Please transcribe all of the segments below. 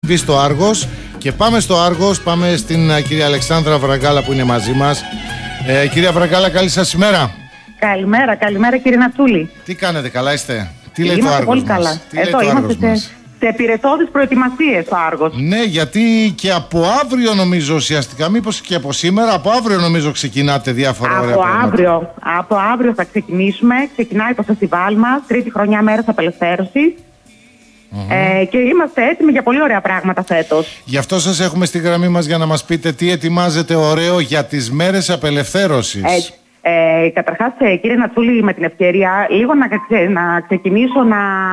εκπομπή στο Άργος. Και πάμε στο Άργος, πάμε στην κυρία Αλεξάνδρα Βραγκάλα που είναι μαζί μας. Κυρία Βραγκάλα, καλή σας ημέρα. Καλημέρα κύριε Νατσούλη. Τι κάνετε, καλά είστε? Τι λέει το Άργος πολύ μας? καλά. Τι λέει το Άργος μας? Σε επιρετώδεις προετοιμασίες το Άργος. Ναι, γιατί και από αύριο νομίζω ουσιαστικά, μήπως και από σήμερα, από αύριο νομίζω ξεκινάτε διάφορα ωραία πράγματα. Από αύριο θα ξεκινήσουμε. Ξεκινάει το φεστιβάλ μας, τρίτη χρονιά Μέρες Απελευθέρωσης. Και είμαστε έτοιμοι για πολύ ωραία πράγματα φέτος. Γι' αυτό σας έχουμε στη γραμμή μας για να μας πείτε τι ετοιμάζετε ωραίο για τις Μέρες Απελευθέρωσης. Καταρχάς, κύριε Νατσούλη, με την ευκαιρία λίγο να ξεκινήσω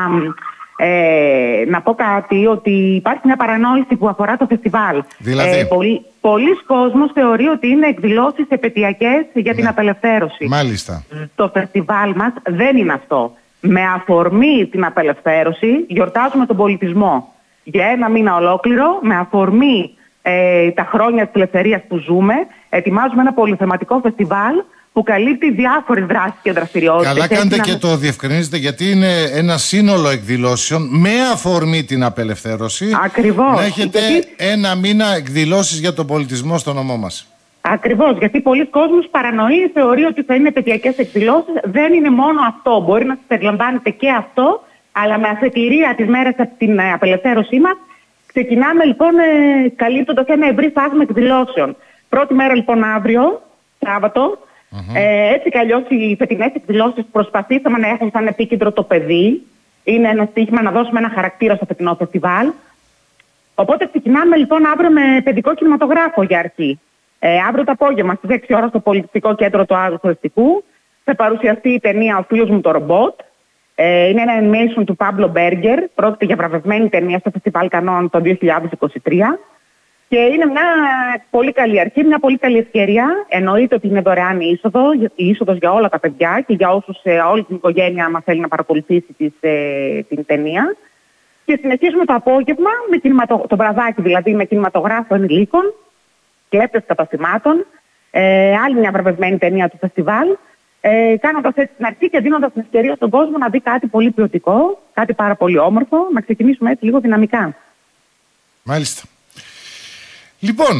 να πω κάτι, ότι υπάρχει μια παρανόηση που αφορά το φεστιβάλ. Δηλαδή? Πολλοί κόσμος θεωρεί ότι είναι εκδηλώσεις επαιτειακές για την απελευθέρωση. Μάλιστα. Το φεστιβάλ μας δεν είναι αυτό. Με αφορμή την απελευθέρωση γιορτάζουμε τον πολιτισμό. Για ένα μήνα ολόκληρο, με αφορμή τα χρόνια της ελευθερίας που ζούμε, ετοιμάζουμε ένα πολυθεματικό φεστιβάλ που καλύπτει διάφορες δράσεις και δραστηριότητες. Καλά κάνετε και το διευκρινίζετε, γιατί είναι ένα σύνολο εκδηλώσεων με αφορμή την απελευθέρωση. Ακριβώς. Να έχετε ένα μήνα εκδηλώσεις για τον πολιτισμό στο νομό μας. Ακριβώς, γιατί πολλοί κόσμος παρανοεί, θεωρεί ότι θα είναι επαιτειακές εκδηλώσεις. Δεν είναι μόνο αυτό. Μπορεί να περιλαμβάνεται και αυτό, αλλά με αφετηρία τις μέρες από την απελευθέρωσή μας, ξεκινάμε λοιπόν καλύπτοντας ένα ευρύ φάσμα εκδηλώσεων. Πρώτη μέρα λοιπόν αύριο, Σάββατο. Έτσι κι αλλιώς οι φετινές εκδηλώσεις προσπαθήσαμε να έχουν σαν επίκεντρο το παιδί. Είναι ένα στοίχημα να δώσουμε ένα χαρακτήρα στο φετινό φεστιβάλ. Οπότε ξεκινάμε λοιπόν αύριο με παιδικό κινηματογράφο για αρχή. Αύριο το απόγευμα στις 6 ώρα στο Πολιτιστικό Κέντρο του Άργου Χωριστικού θα παρουσιαστεί η ταινία «Ο φίλος μου το ρομπότ». Είναι ένα animation του Παύλο Μπέργκερ. Πρόκειται για βραβευμένη ταινία στο Φεστιβάλ Κανών το 2023. Και είναι μια πολύ καλή αρχή, μια πολύ καλή ευκαιρία. Εννοείται ότι είναι δωρεάν η είσοδος για όλα τα παιδιά και για όσους όλη την οικογένεια, άμα θέλει να παρακολουθήσει την ταινία. Και συνεχίζουμε το απόγευμα, το βραδάκι δηλαδή, με κινηματογράφο ενηλίκων, κλέπτες καταστημάτων, άλλη μια βραβευμένη ταινία του φεστιβάλ, κάνοντας έτσι την αρχή και δίνοντας την ευκαιρία στον κόσμο να δει κάτι πολύ ποιοτικό, κάτι πάρα πολύ όμορφο, να ξεκινήσουμε έτσι λίγο δυναμικά. Μάλιστα. Λοιπόν,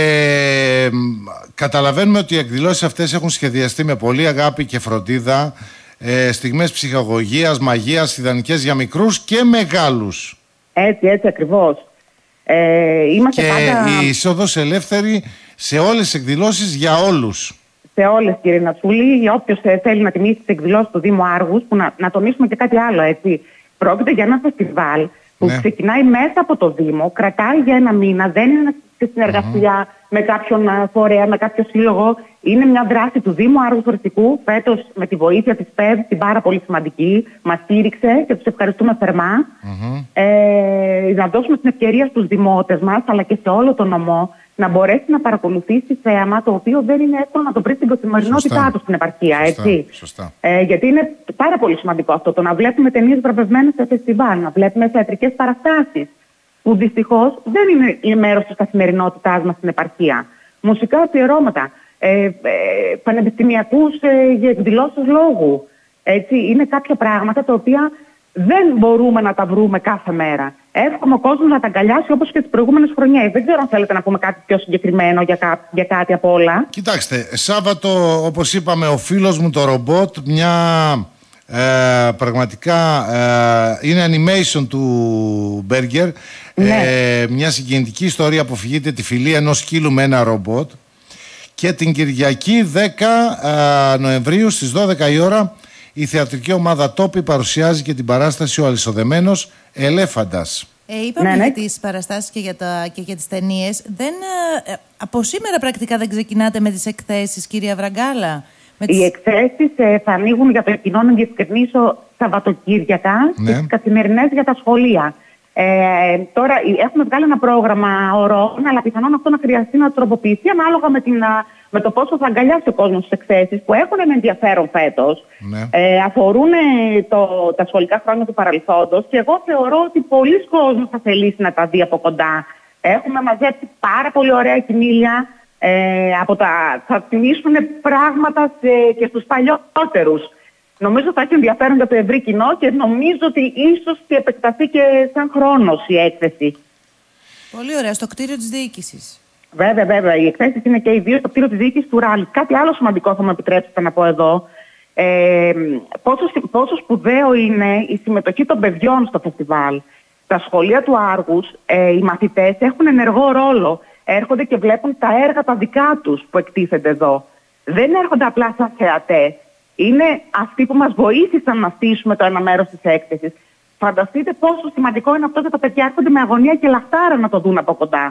καταλαβαίνουμε ότι οι εκδηλώσεις αυτές έχουν σχεδιαστεί με πολύ αγάπη και φροντίδα, στιγμές ψυχαγωγίας, μαγείας, ιδανικές για μικρούς και μεγάλους. Έτσι ακριβώς. Είμαστε και πάντα... η είσοδος ελεύθερη σε όλες τις εκδηλώσεις για όλους. Σε όλες, κύριε Νατσούλη, για όποιος θέλει να τιμήσει τις εκδηλώσεις του Δήμου Άργους, που να τονίσουμε και κάτι άλλο, έτσι. Πρόκειται για ένα φεστιβάλ που ξεκινάει μέσα από το Δήμο, κρατάει για ένα μήνα, δεν είναι σε συνεργασία με κάποιον φορέα, με κάποιο σύλλογο. Είναι μια δράση του Δήμου Άργου Χωριστικού, φέτος με τη βοήθεια της ΠΕΒ, την πάρα πολύ σημαντική, μας στήριξε και τους ευχαριστούμε θερμά. Να δώσουμε την ευκαιρία στους δημότες μας, αλλά και σε όλο τον νομό, να μπορέσει να παρακολουθήσει θέαμα το οποίο δεν είναι εύκολο να το βρει στην καθημερινότητά του στην επαρχία. Σωστά. Γιατί είναι πάρα πολύ σημαντικό αυτό, το να βλέπουμε ταινίες βραβευμένες σε φεστιβάλ, να βλέπουμε θεατρικές παραστάσεις, που δυστυχώς δεν είναι μέρος της καθημερινότητάς μας στην επαρχία. Μουσικά αφιερώματα, πανεπιστημιακούς για εκδηλώσεις λόγου. Είναι κάποια πράγματα τα οποία δεν μπορούμε να τα βρούμε κάθε μέρα. Εύχομαι ο κόσμος να τα αγκαλιάσει όπως και τις προηγούμενες χρονιές. Δεν ξέρω αν θέλετε να πούμε κάτι πιο συγκεκριμένο για κάτι από όλα. Κοιτάξτε, Σάββατο, όπως είπαμε, ο φίλος μου το ρομπότ, μια πραγματικά είναι animation του Μπέργκερ, μια συγκινητική ιστορία που αφηγείται τη φιλία ενός σκύλου με ένα ρομπότ. Και την Κυριακή 10 Νοεμβρίου στις 12 η ώρα η θεατρική ομάδα Τόπι παρουσιάζει και την παράσταση «Ο Αλυσοδεμένος Ελέφαντας». Είπαμε για τις παραστάσεις και για τις ταινίες. Από σήμερα πρακτικά δεν ξεκινάτε με τις εκθέσεις, κυρία Βραγκάλα? Οι εκθέσεις θα ανοίγουν για το κοινό, να διευκρινίσω, Σαββατοκύριακα στις καθημερινές για τα σχολεία. Τώρα έχουμε βγάλει ένα πρόγραμμα ωρών, αλλά πιθανόν αυτό να χρειαστεί να τροποποιηθεί ανάλογα με το πόσο θα αγκαλιάσει ο κόσμος τις εκθέσεις που έχουν ένα ενδιαφέρον φέτος. Αφορούν τα σχολικά χρόνια του παρελθόντος και εγώ θεωρώ ότι πολλοί κόσμος θα θελήσει να τα δει από κοντά. Έχουμε μαζέψει πάρα πολύ ωραία κινήλια. Θα θυμίσουν πράγματα και στους παλιότερους. Νομίζω θα έχει ενδιαφέρον για το ευρύ κοινό και νομίζω ότι ίσως επεκταθεί και σαν χρόνος η έκθεση. Πολύ ωραία, στο κτίριο της διοίκησης. Βέβαια. Οι εκθέσεις είναι και οι δύο στο κτίριο της διοίκησης του Ράλι. Κάτι άλλο σημαντικό θα μου επιτρέψετε να πω εδώ. Πόσο σπουδαίο είναι η συμμετοχή των παιδιών στο φεστιβάλ. Στα σχολεία του Άργους οι μαθητές έχουν ενεργό ρόλο. Έρχονται και βλέπουν τα έργα τα δικά τους που εκτίθενται εδώ. Δεν έρχονται απλά σαν θεατές. Είναι αυτοί που μας βοήθησαν να στήσουμε το ένα μέρος της έκθεσης. Φανταστείτε πόσο σημαντικό είναι αυτό, και τα παιδιά έρχονται με αγωνία και λαχτάρα να το δουν από κοντά.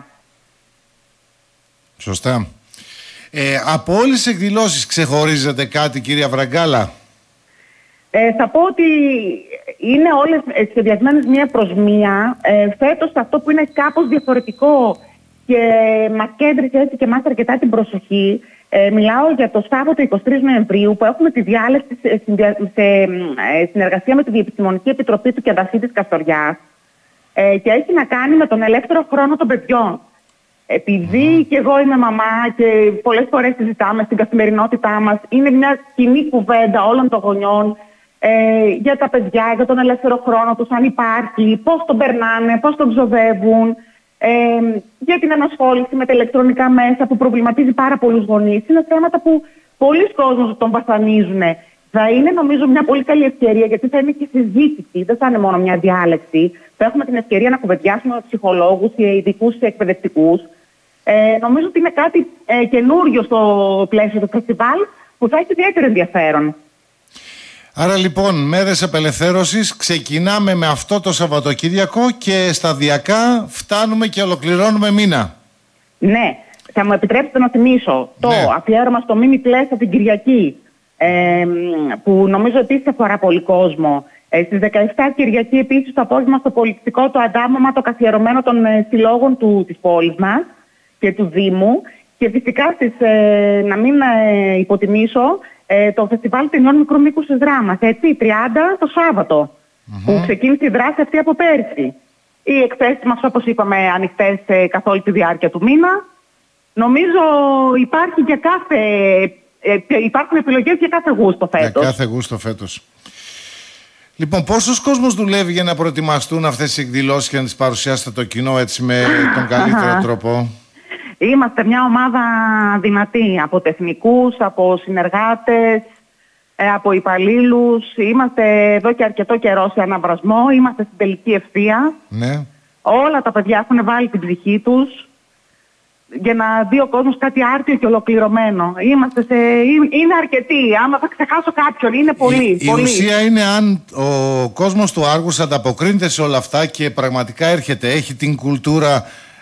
Σωστά. Από όλες τις εκδηλώσεις ξεχωρίζεται κάτι, κυρία Βραγκάλα? Θα πω ότι είναι όλες σχεδιασμένες μία προς μία. Φέτος αυτό που είναι κάπως διαφορετικό και μας κέντρισε έτσι και εμάς αρκετά την προσοχή, μιλάω για το Σάββατο 23 Νοεμβρίου, που έχουμε τη διάλεξη σε συνεργασία με τη Διεπιστημονική Επιτροπή του Κεντασίτης Καστοριάς, και έχει να κάνει με τον ελεύθερο χρόνο των παιδιών. Επειδή και εγώ είμαι μαμά και πολλές φορές συζητάμε στην καθημερινότητά μας, είναι μια κοινή κουβέντα όλων των γονιών για τα παιδιά, για τον ελεύθερο χρόνο τους, αν υπάρχει, πώς τον περνάνε, πώς τον ξοδεύουν, για την ενασχόληση με τα ηλεκτρονικά μέσα που προβληματίζει πάρα πολλούς γονείς. Είναι θέματα που πολλοί κόσμος τον βασανίζουν. Θα είναι, νομίζω, μια πολύ καλή ευκαιρία, γιατί θα είναι και συζήτηση, δεν θα είναι μόνο μια διάλεξη. Θα έχουμε την ευκαιρία να κουβεντιάσουμε με ψυχολόγους ή ειδικούς εκπαιδευτικούς. Νομίζω ότι είναι κάτι καινούριο στο πλαίσιο του φεστιβάλ που θα έχει ιδιαίτερο ενδιαφέρον. Άρα λοιπόν, μέρες απελευθέρωσης, ξεκινάμε με αυτό το Σαββατοκύριακο και σταδιακά φτάνουμε και ολοκληρώνουμε μήνα. Ναι, θα μου επιτρέψετε να θυμίσω το αφιέρωμα στο Μίμη Πλέσσα την Κυριακή, που νομίζω επίσης αφορά πολύ κόσμο. Στις 17 Κυριακή επίσης το απόγευμα στο πολιτιστικό το αντάμωμα, το καθιερωμένο των συλλόγων της πόλης μας και του Δήμου. Και φυσικά να μην υποτιμήσω, το φεστιβάλ ταινιών μικρού μήκους της δράμας, έτσι, 30 το Σάββατο, που ξεκίνησε η δράση αυτή από πέρσι. Οι εκθέσεις μας, όπως είπαμε, ανοιχτές καθ' όλη τη διάρκεια του μήνα. Νομίζω υπάρχουν επιλογές για κάθε γούστο φέτος. Για κάθε γούστο φέτος. Λοιπόν, πόσος κόσμος δουλεύει για να προετοιμαστούν αυτές τις εκδηλώσεις και να τις παρουσιάσετε το κοινό έτσι με τον καλύτερο τρόπο? Είμαστε μια ομάδα δυνατή, από τεχνικούς, από συνεργάτες, από υπαλλήλους. Είμαστε εδώ και αρκετό καιρό σε αναβρασμό, είμαστε στην τελική ευθεία. Ναι. Όλα τα παιδιά έχουν βάλει την ψυχή τους για να δει ο κόσμος κάτι άρτιο και ολοκληρωμένο. Είναι αρκετοί, άμα θα ξεχάσω κάποιον, είναι πολλοί. Η ουσία είναι αν ο κόσμος του Άργους ανταποκρίνεται σε όλα αυτά και πραγματικά έρχεται, έχει την κουλτούρα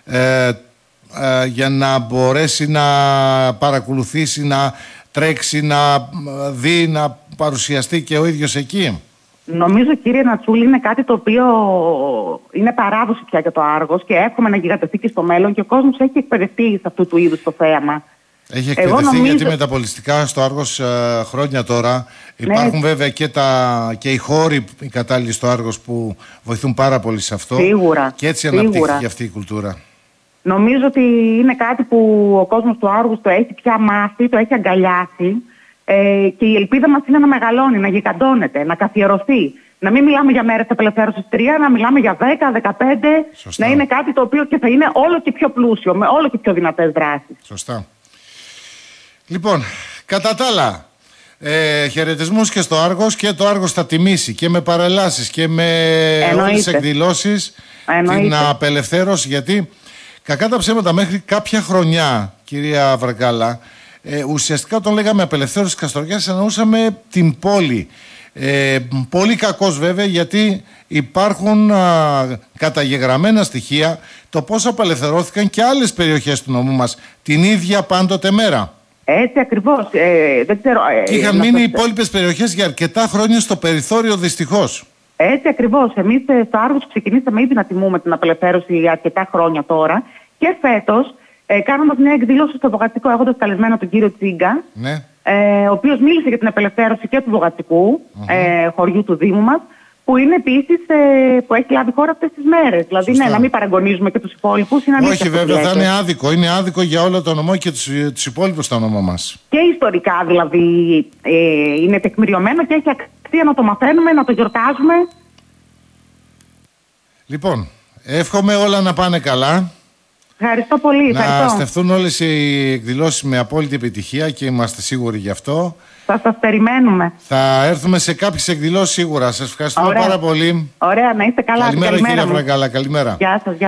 για να μπορέσει να παρακολουθήσει, να τρέξει, να δει, να παρουσιαστεί και ο ίδιος εκεί. Νομίζω, κύριε Νατσούλη, είναι κάτι το οποίο είναι παράδοση πια για το Άργος και εύχομαι να γιγαντευτεί και στο μέλλον, και ο κόσμος έχει εκπαιδευτεί σε αυτού του είδους το θέαμα. Έχει εκπαιδευτεί γιατί με τα πολιτιστικά στο Άργος χρόνια τώρα υπάρχουν βέβαια και οι χώροι οι κατάλληλοι στο Άργος που βοηθούν πάρα πολύ σε αυτό. Σίγουρα. Και έτσι αναπτύχθηκε αυτή η κουλτούρα. Νομίζω ότι είναι κάτι που ο κόσμος του Άργους το έχει πια μάθει, το έχει αγκαλιάσει, και η ελπίδα μας είναι να μεγαλώνει, να γιγαντώνεται, να καθιερωθεί. Να μην μιλάμε για μέρες απελευθέρωσης 3, να μιλάμε για 10, 15, Σωστά. να είναι κάτι το οποίο και θα είναι όλο και πιο πλούσιο, με όλο και πιο δυνατές δράσεις. Σωστά. Λοιπόν, κατά τα άλλα, χαιρετισμούς και στο Άργος, και το Άργος θα τιμήσει και με παρελάσεις και με όλες τις εκδηλώσεις την απελευθέρωση, γιατί κακά τα ψέματα μέχρι κάποια χρονιά, κυρία Βραγκάλα, ουσιαστικά όταν λέγαμε απελευθέρωση Καστοριάς εννοούσαμε την πόλη. Πολύ κακός βέβαια, γιατί υπάρχουν καταγεγραμμένα στοιχεία το πώς απελευθερώθηκαν και άλλες περιοχές του νομού μας την ίδια πάντοτε μέρα. Έτσι ακριβώς. Δεν ξέρω, και είχαν μείνει οι υπόλοιπες περιοχές για αρκετά χρόνια στο περιθώριο, δυστυχώς. Έτσι ακριβώς. Εμείς στο Άργος ξεκινήσαμε ήδη να τιμούμε την απελευθέρωση για αρκετά χρόνια τώρα, και φέτος κάνοντας μια εκδήλωση στο Βογατσικό, έχοντας καλεσμένο τον κύριο Τσίγκα, ναι, ο οποίος μίλησε για την απελευθέρωση και του Βογατσικού, χωριού του Δήμου μας, που είναι επίσης που έχει λάβει χώρα αυτές τις μέρες. Δηλαδή, ναι, να μην παραγωνίζουμε και τους υπόλοιπους. Όχι, βέβαια, θα είναι άδικο. Είναι άδικο για όλο το νομό και τους υπόλοιπους στο νομό μας. Και ιστορικά δηλαδή είναι τεκμηριωμένο και έχει αξία να το μαθαίνουμε, να το γιορτάζουμε. Λοιπόν, εύχομαι όλα να πάνε καλά. Ευχαριστώ πολύ. Να στεφθούν όλες οι εκδηλώσεις με απόλυτη επιτυχία και είμαστε σίγουροι γι' αυτό. Θα σας περιμένουμε. Θα έρθουμε σε κάποιες εκδηλώσεις σίγουρα. Σας ευχαριστούμε πάρα πολύ. Ωραία, να είστε καλά. Καλημέρα, κυρία Φραγκάλα. Καλημέρα. Γεια σας.